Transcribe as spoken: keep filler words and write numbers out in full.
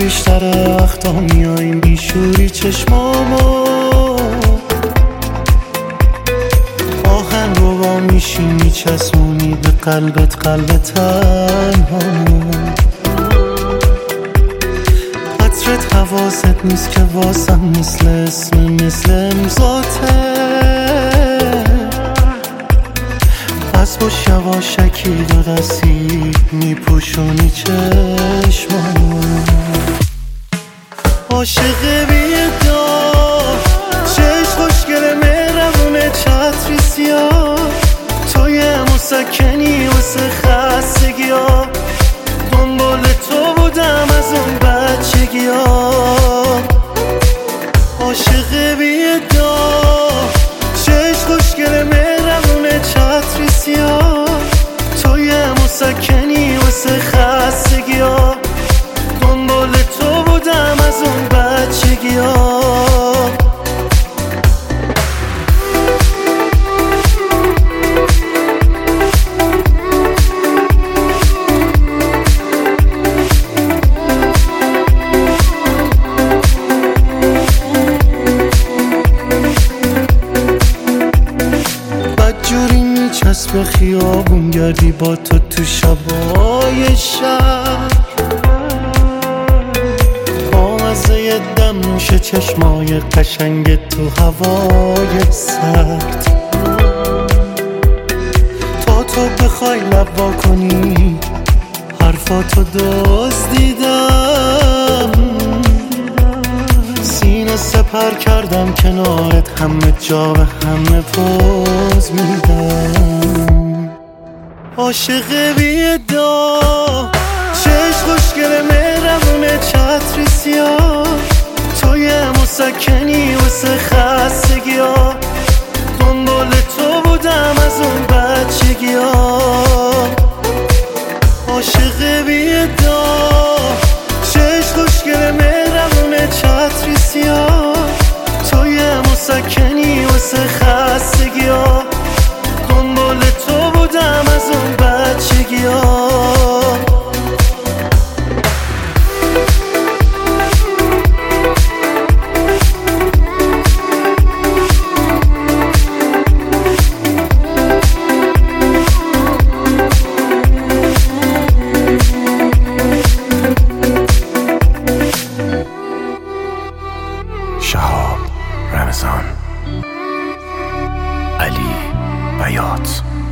بیشتر وقتا میاییم بیشوری چشمامو آهن رو با میشی میچسبونی به قلبت قلب تنهامو قطرت حواست نیست که واسم مثل اسم مثل امضاته پس با یواشکی دو دستی میپوشونی چشمامو عاشق بی‌ادعا چشم خوشگل مهربونه چتری سیاه تو یه مسکنی واسه خستگی‌ها دنبال تو بودم از اون بچگی‌ها عاشق بی‌ادعا چشم خوشگل مهربونه چتری سیاه تو یه مسکنی واسه خستگی‌ها دنبال تو بودم از اون بچگی‌ها بدجوری میچسب خیابون گردی با تو تو شبای شهر بامزه دم نوشه چشمای قشنگ تو هوای سرد تا تو بخوای لب وا کنی حرفاتو دزدیدم سینه سپر کردم کنارت همه جا به همه پوز میدم عاشق بی‌ادعا چشم خوشگل مهربونه چتری سیاه تو یه مسکنی واسه خستگی‌ها دنبال تو بودم از اون بچگی‌ها عاشق بی‌ادعا چشم خوشگل مهربونه چتری سیاه تو یه مسکنی واسه خستگی‌ها دنبال تو بودم از اون بچگی‌ها شهاب رمضان علی بیات